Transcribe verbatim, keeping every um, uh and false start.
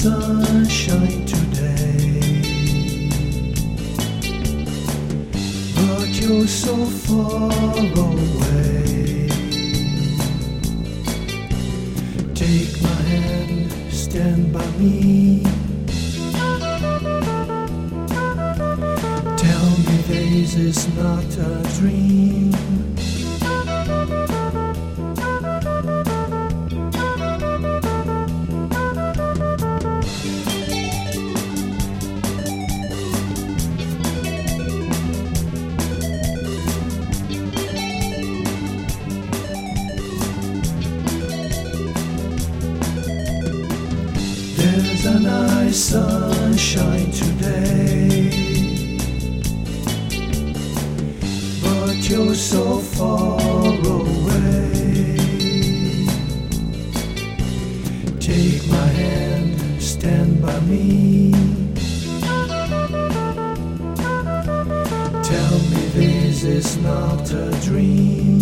sunshine today, but you're so far away. Take my hand, stand by me. Tell me this is not a dream. There's a nice sunshine today, but you're so far away. Take my hand, stand by me. Tell me this is not a dream.